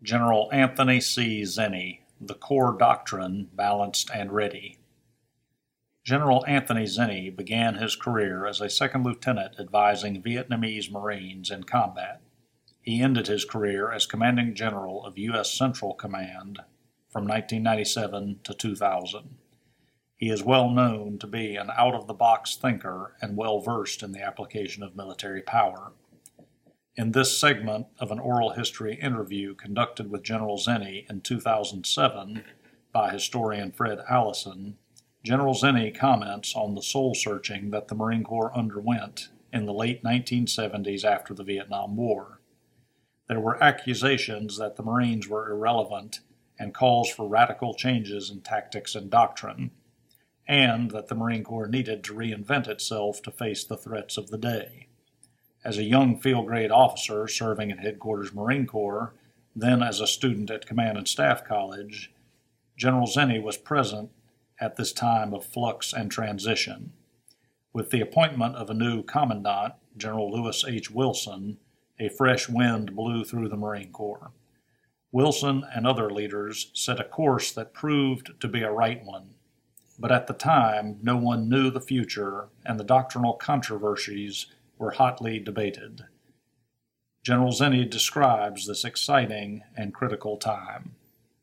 General Anthony C. Zenny, The Core Doctrine, Balanced and Ready. General Anthony Zenny began his career as a second lieutenant advising Vietnamese Marines in combat. He ended his career as commanding general of U.S. Central Command from 1997 to 2000. He is well known to be an out-of-the-box thinker and well-versed in the application of military power. In this segment of an oral history interview conducted with General Zenny in 2007 by historian Fred Allison, General Zenny comments on the soul-searching that the Marine Corps underwent in the late 1970s after the Vietnam War. There were accusations that the Marines were irrelevant and calls for radical changes in tactics and doctrine, and that the Marine Corps needed to reinvent itself to face the threats of the day. As a young field-grade officer serving in Headquarters Marine Corps, then as a student at Command and Staff College, General Zenny was present at this time of flux and transition. With the appointment of a new commandant, General Lewis H. Wilson, a fresh wind blew through the Marine Corps. Wilson and other leaders set a course that proved to be a right one, but at the time no one knew the future and the doctrinal controversies were hotly debated. General Zenny describes this exciting and critical time.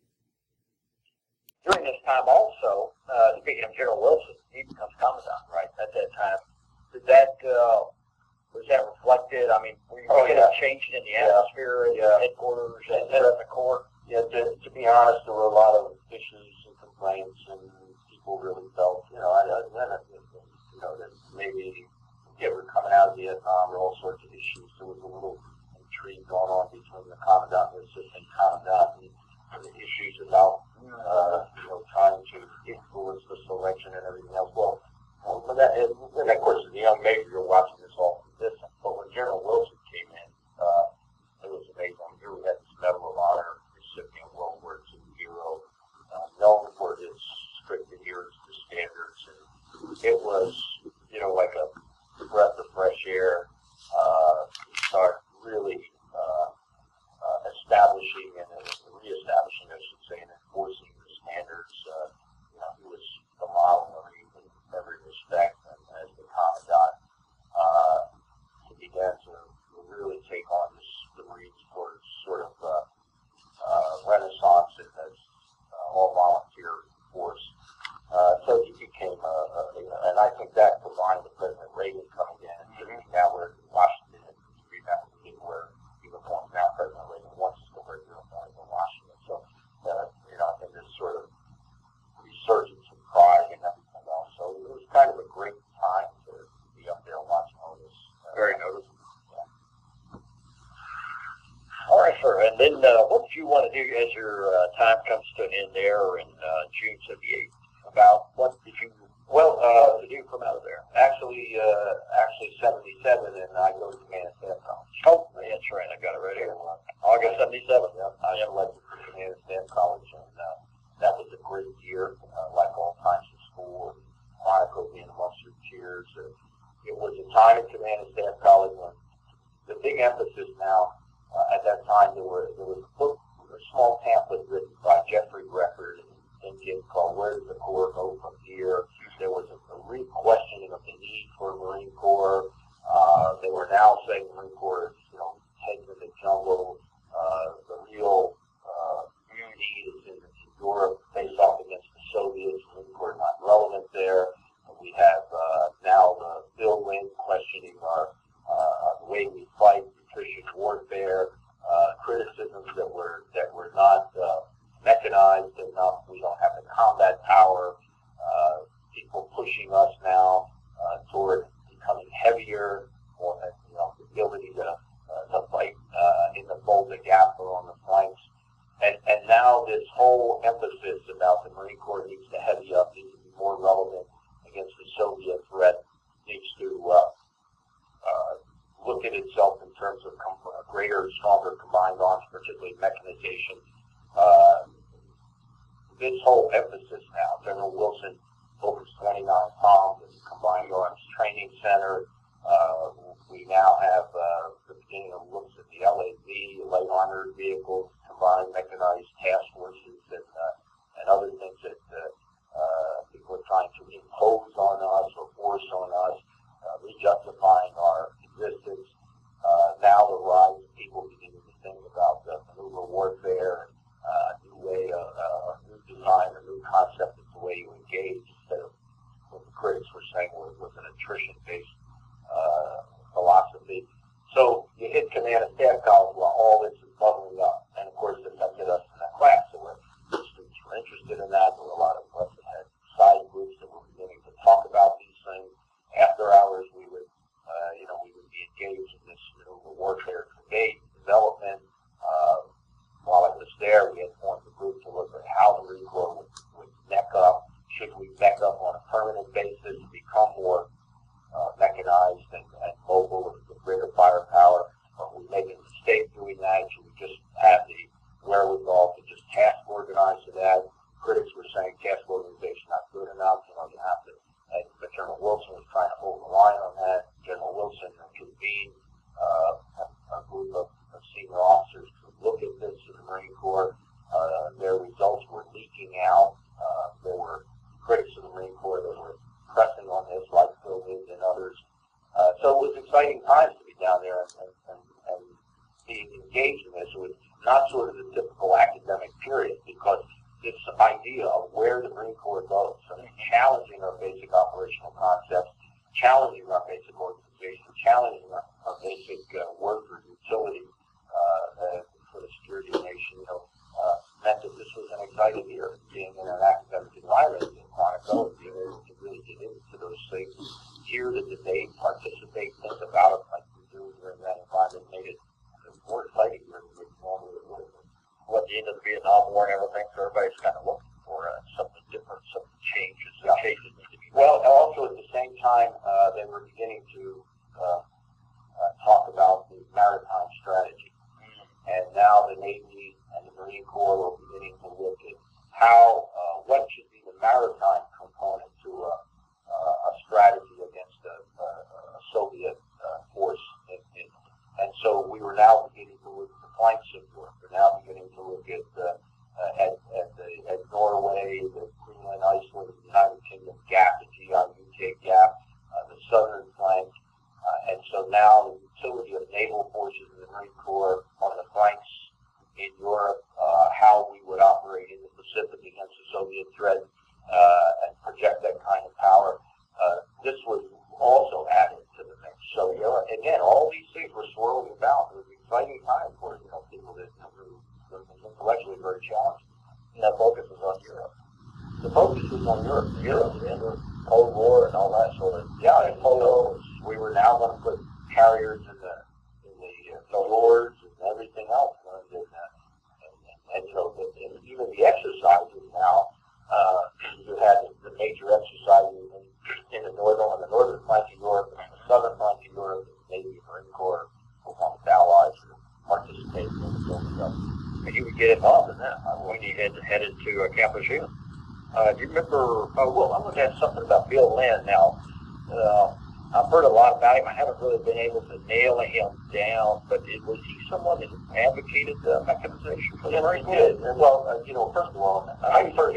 During this time also, speaking of General Wilson, he becomes commandant, right, at that time. Did that, was that reflected? I mean, were you seeing a change in the atmosphere at headquarters and at the Corps? Yeah, to be honest, there were a lot of issues and complaints, and people really felt, that maybe we're coming out of Vietnam, or all sorts of issues. There was a little intrigue going on between the commandant and the assistant commandant, and the issues about trying to influence the selection and everything else. But that, and of course, as a young major, you're watching this all from distance. But when General Wilson came in, it was amazing. Here we had this Medal of Honor recipient, World War II hero, known for his strict adherence to standards, and it was, like a breath of fresh air. Start really establishing and reestablishing, I should say, and enforcing the standards. He was the model in every respect, and as the commandant, he began to really take on the Marines Corps sort of renaissance as all volunteer force. So he became and I think that combined with President Reagan coming in, and now we're in Washington, and we have to wear uniforms. Now President Reagan wants us to wear uniforms in Washington. So, I think this sort of resurgence of pride and everything else. So it was kind of a great time to be up there watching all this. Very noticeable. Yeah. All right, sir. And then what did you want to do as your time comes to an end there in June 78? About what did you to do from out of there? Actually 77, and I go to Command and Staff College. Oh, that's right. I got it right here. August 77. Yeah, I selected for Command and Staff College, and that was a great year, like all times in school, and Monaco being amongst your peers. It was a time at Command and Staff College when the big emphasis now, at that time, there was a book, a small pamphlet written by Jeffrey Record in India called Where Does the Corps Go From Here? There was a re-questioning of the need for a Marine Corps. They were now saying the Marine Corps is, heading in the jungle. The real need is in Europe, face off against the Soviets. The Marine Corps is not relevant there. We have now Bill Wynn questioning the way we fight, nutrition warfare, criticisms that we're not mechanized enough. We don't have the combat power. People pushing us now toward becoming heavier, or the ability to fight in the Volga Gap or on the flanks, and now this whole emphasis about the Marine Corps needs to heavy up, needs to be more relevant against the Soviet threat, needs to look at itself in terms of greater, stronger combined arms, particularly mechanization. This whole emphasis now, General Wilson opens 29 Palms as a combined arms training center. We now have the beginning of looks at the LAV, light armored vehicles, combined mechanized task forces and other things that people are trying to impose on us or force on us, re-justifying our existence. Now the rise of people beginning to think about maneuver warfare and a new way, a new design, a new concept of the way you engage instead of what the critics were saying was an attrition-based philosophy. So you hit command and staff college while all this is bubbling up. And of course, it affected us in that class. So students were interested in that. There were a lot of us that had side groups that were beginning to talk about these things. After hours, we would be engaged in this maneuver warfare debate, development. While I was there, we had formed a group to look at how the Marine Corps would mech up. Should we mech up on a permanent basis and become more mechanized and mobile with greater firepower? Are we making a mistake doing that? Should we just have the wherewithal to just task organize to that? Critics were saying task organization not good enough. You have to. But General Wilson was trying to hold the line on that. General Wilson convened a group of senior officers to look at this in the Marine Corps. Their results were leaking out. There were critics of the Marine Corps that were pressing on this, like Phil Wood and others. So it was exciting times to be down there and being engaged in this. It was not sort of the typical academic period, because this idea of where the Marine Corps goes, challenging our basic operational concepts, challenging our basic organization, challenging our basic work for utility for the security of the nation, meant that this was an exciting year, being in an academic environment in Quantico, and being able to really get into those things, hear the debate, participate, think about it like we do here in that environment, made it more exciting than we normally would have. At the end of the Vietnam War and everything, so everybody's kind of looking for something different, some changes. Yeah. Changes need to be made. Well, also at the same time, they were beginning to talk about the maritime strategy. And now the Navy and the Marine Corps were beginning to look at what should be the maritime component to a strategy against a Soviet force. And so we were now beginning to look at the flank support. We're now beginning to look at Norway, the Greenland, Iceland, the United Kingdom gap, the GI-UK gap, the southern flank. And so now the utility of naval forces in the Marine Corps on the flanks in Europe, how we would operate in the Pacific against the Soviet threat and project that kind of power. This was also added to the mix. So, again, all these things were swirling about. It was an exciting time for people that were intellectually very challenged. And that focus was on Europe. The focus was on Europe. Europe, and the Cold War and all that sort of. Yeah, and we were now going to put carriers in the Lords and everything else. And even the exercises now, you had the major exercises in the northern flank of Europe and the southern flank of Europe, the Navy and Marine Corps, with allies who participated in the building up. And you would get involved in that when you headed to Camp Lejeune. Do you remember? Well, I'm going to ask something about Bill Lynn now. I've heard a lot about him. I haven't really been able to nail him down, but was he someone that advocated mechanization for the Marine Corps? He did. Well, first of all, I first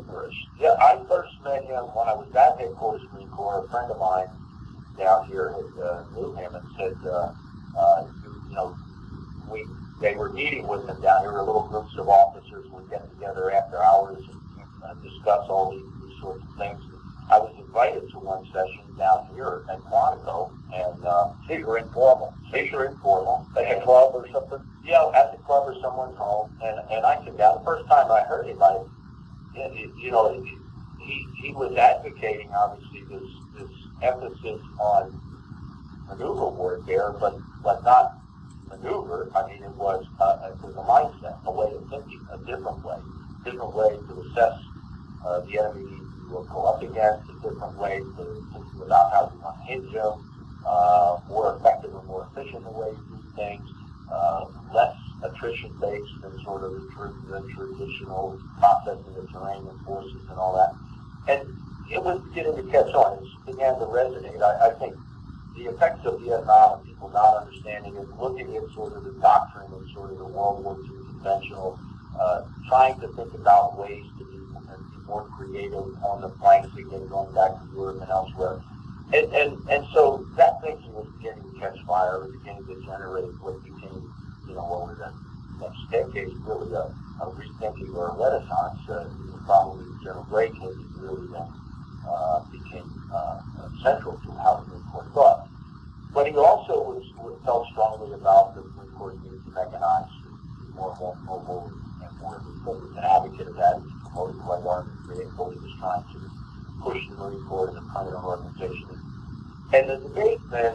met him when I was at headquarters Marine Corps. A friend of mine down here knew him and said, they were meeting with him down here. Little groups of officers would get together after hours and discuss all these sorts of things. I was invited to one session down here at Quantico, and These were informal. At a club or something? Yeah, at the club or someone's home, and I sit down. The first time I heard him, he was advocating obviously this emphasis on maneuver warfare, but not maneuver. I mean, it was a mindset, a way of thinking, a different way to assess the enemy you will go up against, a different way to think about how you unhinge them, more effective and more efficient way to do things, less attrition-based than sort of the traditional processing of terrain and forces and all that. And it was beginning to catch on. It began to resonate. I think the effects of Vietnam and people not understanding it, looking at sort of the doctrine and sort of the World War II unconventional, trying to think about ways to be more creative on the flanks again, going back to Europe and elsewhere. And so that thinking was beginning to catch fire, was beginning to generate what became, over the next decade, really a rethinking or a renaissance. Probably General Gray really then became central to how the Marine Corps thought. But he also felt strongly about the Marine Corps needing to mechanize, be more mobile, and more he was an advocate of that. He promoted the White Army vehicle. He was trying to push the Marine Corps to the permanent organization. And the debate then,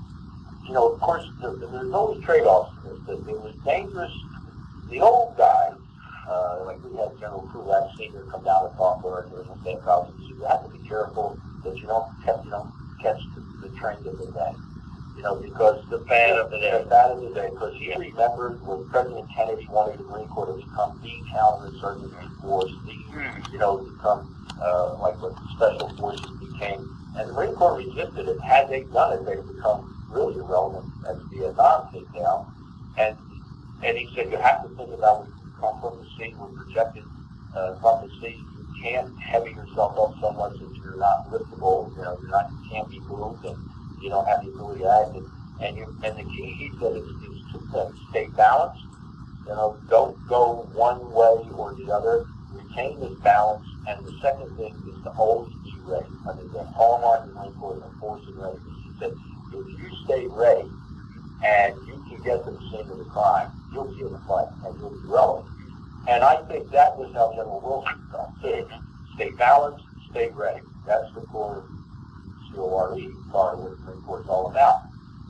of course, there's always trade-offs in this. It was dangerous. The old guys, like we had General Krulak Sr. come down to talk to our original state college, and you have to be careful that you don't catch the trend of the day. Because the fad of the day, because he remembered when President Kennedy wanted the Marine Corps to become the counterinsurgency force, become like what the special forces became. And the Marine Corps resisted it. Had they done it, they would become really irrelevant as Vietnam came down. And he said, you have to think about when you come from the sea, we're projected from the sea. You can't heavy yourself up so much that you're not liftable. You can't be moved, and you don't have the ability to act. And the key, he said, is two things: stay balanced. Don't go one way or the other. Retain this balance. And the second thing is to always be ready. I mean, the hallmark of the Marine Corps is a force of readiness. He said, if you stay ready and you can get to the scene of the crime, you'll be in the fight and you'll be relevant. And I think that was how General Wilson thought. Stay balanced, stay ready. That's the core CORE part of what the Marine Corps is all about.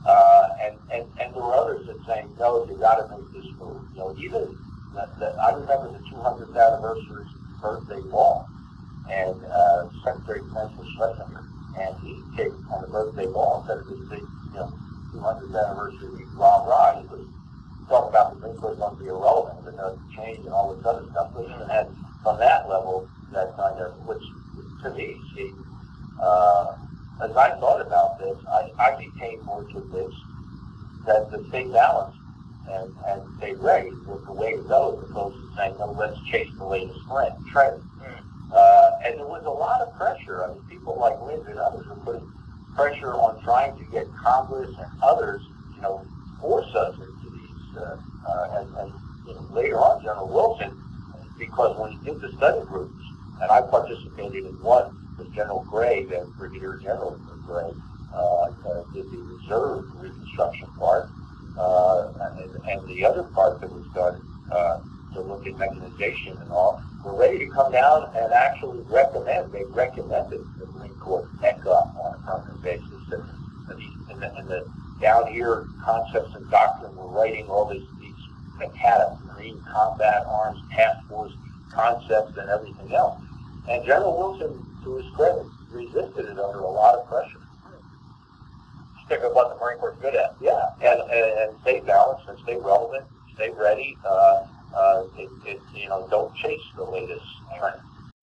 And there were others that saying, no, you got to make this move. Even I remember the 200th anniversary birthday ball, and Secretary of Defense was Schlesinger, and he came on the birthday ball instead of this big, 200th anniversary rah-rah. He was talking about the Marine Corps going to be irrelevant and the change and all this other stuff. But even had, from that level, that kind of, which to me, as I thought about this, I became more convinced that the stay balanced and stay ready was the way to go, as opposed to saying, no, let's chase the latest trend. And there was a lot of pressure. I mean, people like Lind and others were putting pressure on trying to get Congress and others, force us into these, and later on, General Wilson, because when he did the study groups, and I participated in one, with General Gray, then Brigadier General Gray, did the reserve reconstruction part, and the other part that was done to look at mechanization and all, were ready to come down and actually recommend. They recommended the Marine Corps mech up on a permanent basis. And the down here concepts and doctrine were writing all these MCATA, Marine Combat Arms Task Force concepts and everything else. And General Wilson, to his credit, resisted it under a lot of pressure. Stick with what the Marine Corps is good at. Yeah, and stay balanced and stay relevant, stay ready. Don't chase the latest trend.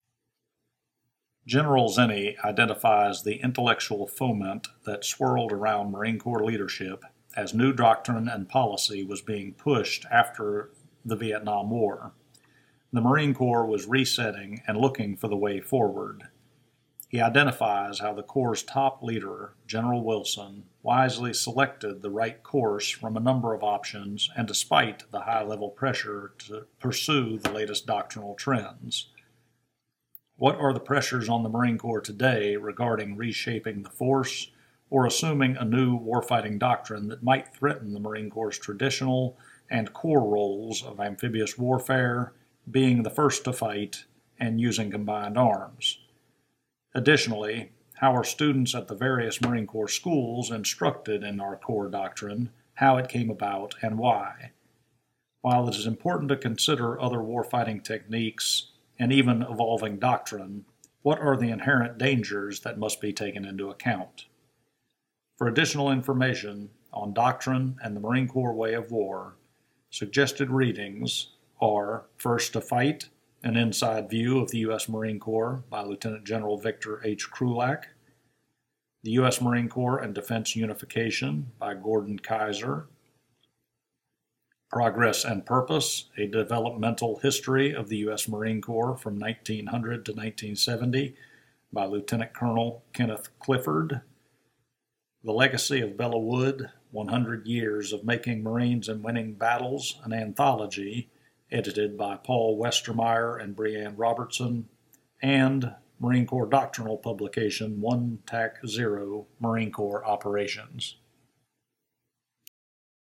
General Zenny identifies the intellectual foment that swirled around Marine Corps leadership as new doctrine and policy was being pushed after the Vietnam War. The Marine Corps was resetting and looking for the way forward. He identifies how the Corps' top leader, General Wilson, wisely selected the right course from a number of options and despite the high-level pressure to pursue the latest doctrinal trends. What are the pressures on the Marine Corps today regarding reshaping the force or assuming a new warfighting doctrine that might threaten the Marine Corps' traditional and core roles of amphibious warfare, being the first to fight, and using combined arms? Additionally, how are students at the various Marine Corps schools instructed in our core doctrine, how it came about, and why? While it is important to consider other warfighting techniques and even evolving doctrine, what are the inherent dangers that must be taken into account? For additional information on doctrine and the Marine Corps way of war, suggested readings are First to Fight, An Inside View of the U.S. Marine Corps by Lieutenant General Victor H. Krulak, The U.S. Marine Corps and Defense Unification by Gordon Kaiser, Progress and Purpose, A Developmental History of the U.S. Marine Corps from 1900 to 1970 by Lieutenant Colonel Kenneth Clifford. The Legacy of Bella Wood, 100 Years of Making Marines and Winning Battles, an anthology, edited by Paul Westermeyer and Breanne Robertson, and Marine Corps doctrinal publication 1 TAC 0 Marine Corps Operations.